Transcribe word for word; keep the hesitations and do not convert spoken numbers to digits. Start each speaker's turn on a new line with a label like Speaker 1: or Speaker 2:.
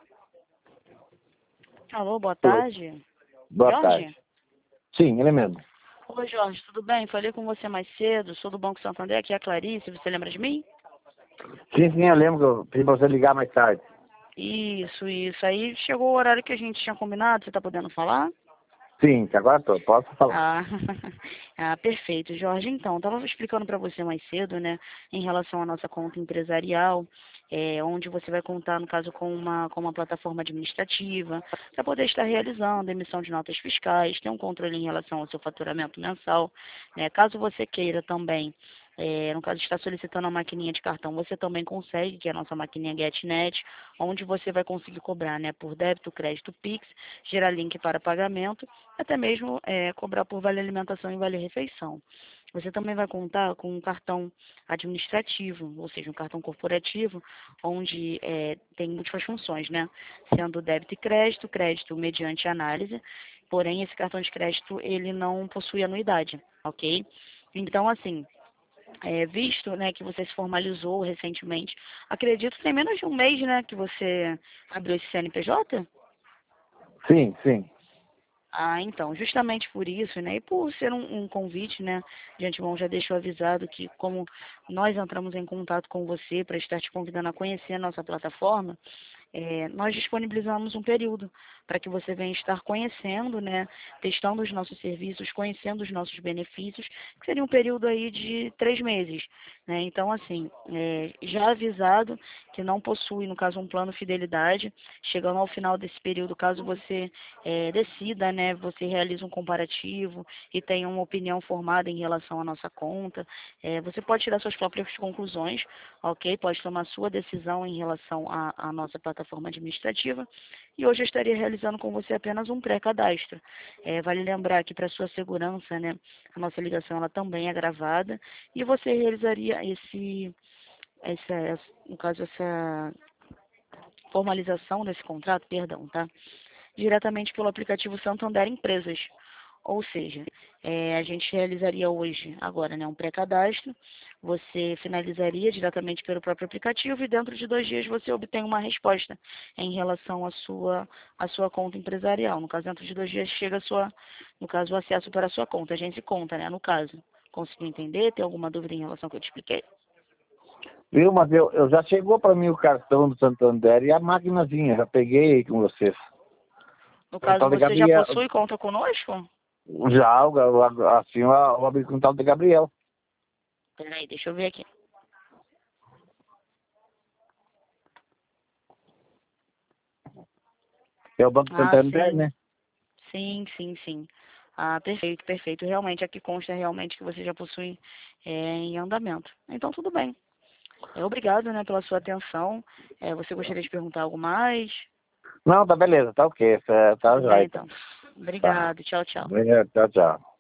Speaker 1: Alô, boa tarde.
Speaker 2: Boa
Speaker 1: Jorge?
Speaker 2: tarde. Sim, ele mesmo.
Speaker 1: Oi, Jorge, tudo bem? Falei com você mais cedo, sou do Banco Santander, aqui é a Clarice, você lembra de mim?
Speaker 2: Sim, sim, eu lembro que eu pedi pra você ligar mais tarde.
Speaker 1: Isso, isso. Aí chegou o horário que a gente tinha combinado, você tá podendo falar?
Speaker 2: Sim, que agora tô, posso falar.
Speaker 1: Ah, ah, perfeito, Jorge. Então, estava explicando para você mais cedo, né, em relação à nossa conta empresarial, é, onde você vai contar, no caso, com uma, com uma plataforma administrativa, para poder estar realizando a emissão de notas fiscais, ter um controle em relação ao seu faturamento mensal, né. Caso você queira também, é, no caso, está solicitando a maquininha de cartão, você também consegue, que é a nossa maquininha GetNet, onde você vai conseguir cobrar, né, por débito, crédito, Pix, gerar link para pagamento, até mesmo é, cobrar por vale alimentação e vale refeição. Você também vai contar com um cartão administrativo, ou seja, um cartão corporativo, onde é, tem múltiplas funções, né? Sendo débito e crédito, crédito mediante análise, porém esse cartão de crédito ele não possui anuidade, ok? Então, assim, é, visto, né, que você se formalizou recentemente, acredito que tem menos de um mês, né, que você abriu esse C N P J?
Speaker 2: Sim, sim.
Speaker 1: Ah, então, justamente por isso, né, e por ser um, um convite, né, de antemão já deixou avisado que como nós entramos em contato com você para estar te convidando a conhecer a nossa plataforma, é, nós disponibilizamos um período para que você venha estar conhecendo, né, testando os nossos serviços, conhecendo os nossos benefícios, que seria um período aí de três meses, né? Então, assim, é, já avisado que não possui, no caso, um plano fidelidade, chegando ao final desse período, caso você é, decida, né, você realiza um comparativo e tenha uma opinião formada em relação à nossa conta, é, você pode tirar suas próprias conclusões, ok? Pode tomar sua decisão em relação à, à nossa plataforma administrativa. E hoje eu estaria realizando com você apenas um pré-cadastro. É, vale lembrar que para sua segurança, né, a nossa ligação ela também é gravada e você realizaria esse, essa, no caso essa formalização desse contrato, perdão, tá? Diretamente pelo aplicativo Santander Empresas. Ou seja, é, a gente realizaria hoje, agora, né, um pré-cadastro, você finalizaria diretamente pelo próprio aplicativo e dentro de dois dias você obtém uma resposta em relação à sua, à sua conta empresarial. No caso, dentro de dois dias chega a sua, no caso, o acesso para a sua conta. A gente conta, né, no caso. Conseguiu entender? Tem alguma dúvida em relação ao que eu te expliquei?
Speaker 2: Viu, mas eu, eu já chegou para mim o cartão do Santander e a maquinazinha, já peguei aí com vocês.
Speaker 1: No
Speaker 2: O
Speaker 1: caso,
Speaker 2: tal de
Speaker 1: você já
Speaker 2: Gabriel.
Speaker 1: possui conta conosco?
Speaker 2: Já, o, o, assim, eu abri com o tal de Gabriel.
Speaker 1: Peraí, deixa eu ver aqui.
Speaker 2: É o Banco
Speaker 1: Ah,
Speaker 2: Santander,
Speaker 1: sim.
Speaker 2: né?
Speaker 1: Sim, sim, sim. Ah, perfeito, perfeito. Realmente, aqui consta realmente que você já possui é, em andamento. Então, tudo bem. É, obrigado, né, pela sua atenção. É, você gostaria de perguntar algo mais?
Speaker 2: Não, tá beleza, tá ok. Tá, tá
Speaker 1: Tudo
Speaker 2: já
Speaker 1: bem,
Speaker 2: então.
Speaker 1: então.
Speaker 2: Tá.
Speaker 1: Obrigado. Tchau, tchau.
Speaker 2: Obrigado, tchau, tchau.